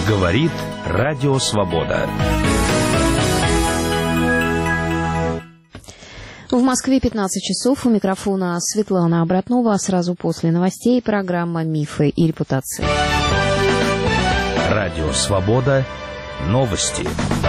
Говорит Радио Свобода. В Москве 15 часов. У микрофона Светлана Обратнова. Сразу после новостей программа «Мифы и репутации». Радио Свобода. Новости.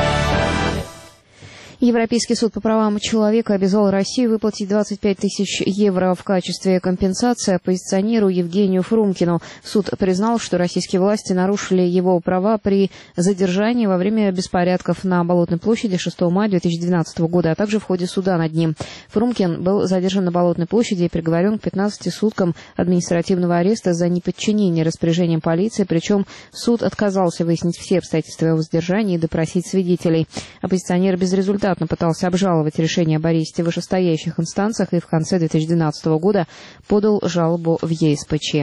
Европейский суд по правам человека обязал Россию выплатить 25 тысяч евро в качестве компенсации оппозиционеру Евгению Фрумкину. Суд признал, что российские власти нарушили его права при задержании во время беспорядков на Болотной площади 6 мая 2012 года, а также в ходе суда над ним. Фрумкин был задержан на Болотной площади и приговорен к 15 суткам административного ареста за неподчинение распоряжениям полиции, причем суд отказался выяснить все обстоятельства его задержания и допросить свидетелей. Оппозиционер безрезультатно пытался обжаловать решение об аресте в вышестоящих инстанциях и в конце 2012 года подал жалобу в ЕСПЧ.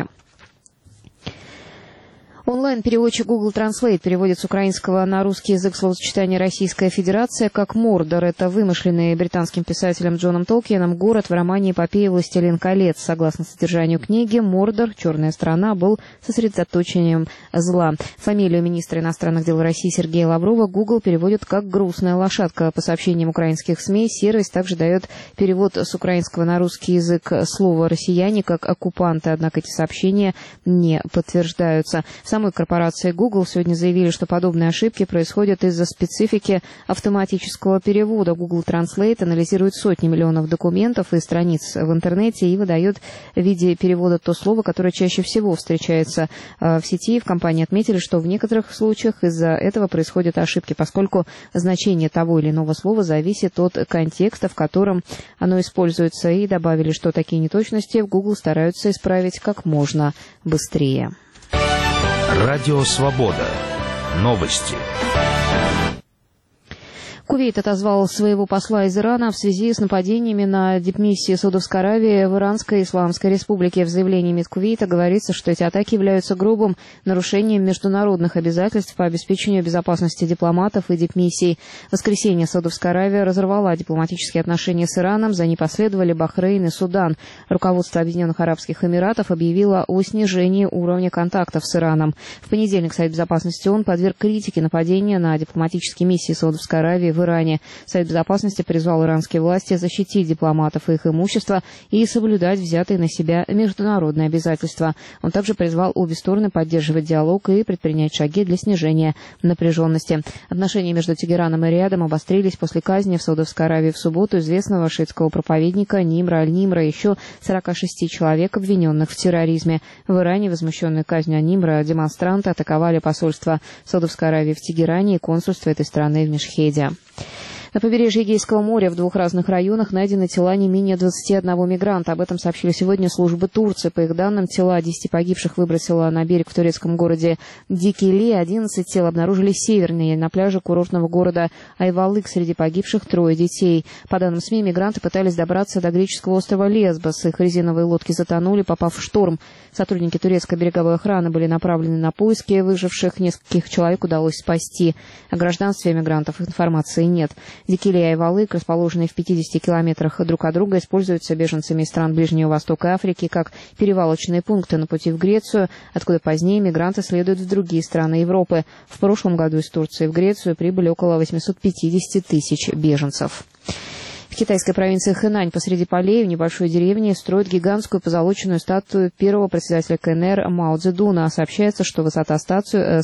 Онлайн-переводчик Google Translate переводит с украинского на русский язык словосочетание «Российская Федерация» как «Мордор». Это вымышленный британским писателем Джоном Толкиеном город в романе эпопеи «Властелин колец». Согласно содержанию книги, Мордор, черная страна, был сосредоточением зла. Фамилию министра иностранных дел России Сергея Лаврова Google переводит как «грустная лошадка». По сообщениям украинских СМИ, сервис также дает перевод с украинского на русский язык слова «россияне» как «оккупанты», однако эти сообщения не подтверждаются. Самой корпорации Google сегодня заявили, что подобные ошибки происходят из-за специфики автоматического перевода. Google Translate анализирует сотни миллионов документов и страниц в интернете и выдает в виде перевода то слово, которое чаще всего встречается в сети. В компании отметили, что в некоторых случаях из-за этого происходят ошибки, поскольку значение того или иного слова зависит от контекста, в котором оно используется, и добавили, что такие неточности в Google стараются исправить как можно быстрее. Радио Свобода. Новости. Кувейт отозвал своего посла из Ирана в связи с нападениями на дипмиссии Саудовской Аравии в Иранской Исламской Республике. В заявлении МИД Кувейта говорится, что эти атаки являются грубым нарушением международных обязательств по обеспечению безопасности дипломатов и дипмиссий. В воскресенье Саудовская Аравия разорвала дипломатические отношения с Ираном, за ней последовали Бахрейн и Судан. Руководство Объединенных Арабских Эмиратов объявило о снижении уровня контактов с Ираном. В понедельник Совет Безопасности ООН подверг критике нападения на дипломатические миссии Саудовской Аравии в Иране. Совет Безопасности призвал иранские власти защитить дипломатов и их имущество и соблюдать взятые на себя международные обязательства. Он также призвал обе стороны поддерживать диалог и предпринять шаги для снижения напряженности. Отношения между Тегераном и Риядом обострились после казни в Саудовской Аравии в субботу известного шиитского проповедника Нимра аль-Нимра и еще 46 человек, обвиненных в терроризме. В Иране, возмущенные казнью Нимра, демонстранты атаковали посольство Саудовской Аравии в Тегеране и консульство этой страны в Мешхеде. На побережье Эгейского моря в двух разных районах найдены тела не менее 21 мигранта. Об этом сообщили сегодня службы Турции. По их данным, тела 10 погибших выбросило на берег в турецком городе Дикили. 11 тел обнаружили севернее, на пляже курортного города Айвалык. Среди погибших 3 детей. По данным СМИ, мигранты пытались добраться до греческого острова Лесбос. Их резиновые лодки затонули, попав в шторм. Сотрудники турецкой береговой охраны были направлены на поиски выживших. Нескольких человек удалось спасти. О гражданстве мигрантов информации нет. Дикили и Айвалык, расположенные в 50 километрах друг от друга, используются беженцами из стран Ближнего Востока и Африки как перевалочные пункты на пути в Грецию, откуда позднее мигранты следуют в другие страны Европы. В прошлом году из Турции в Грецию прибыли около 850 тысяч беженцев. В китайской провинции Хэнань посреди полей в небольшой деревне строят гигантскую позолоченную статую первого председателя КНР Мао Цзэдуна. Сообщается, что высота статуи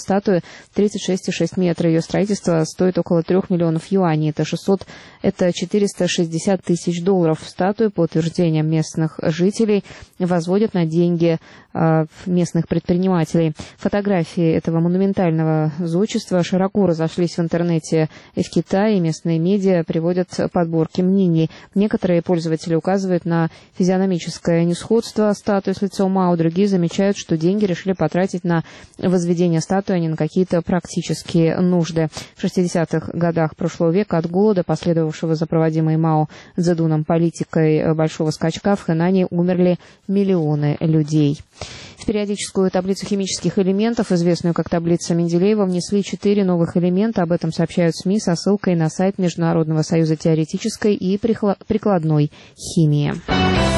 36,6 метра. Ее строительство стоит около 3 миллионов юаней. Это 460 тысяч долларов. Статую, по утверждениям местных жителей, возводят на деньги местных предпринимателей. Фотографии этого монументального зодчества широко разошлись в интернете и в Китае. Местные медиа приводят подборки мнений. Некоторые пользователи указывают на физиономическое несходство статуи с лицом Мао. Другие замечают, что деньги решили потратить на возведение статуи, а не на какие-то практические нужды. В 60-х годах прошлого века от голода, последовавшего за проводимой Мао Цзэдуном политикой большого скачка, в Хэнане умерли миллионы людей. В периодическую таблицу химических элементов, известную как таблица Менделеева, внесли 4 новых элемента. Об этом сообщают СМИ со ссылкой на сайт Международного союза теоретической и прикладной химии.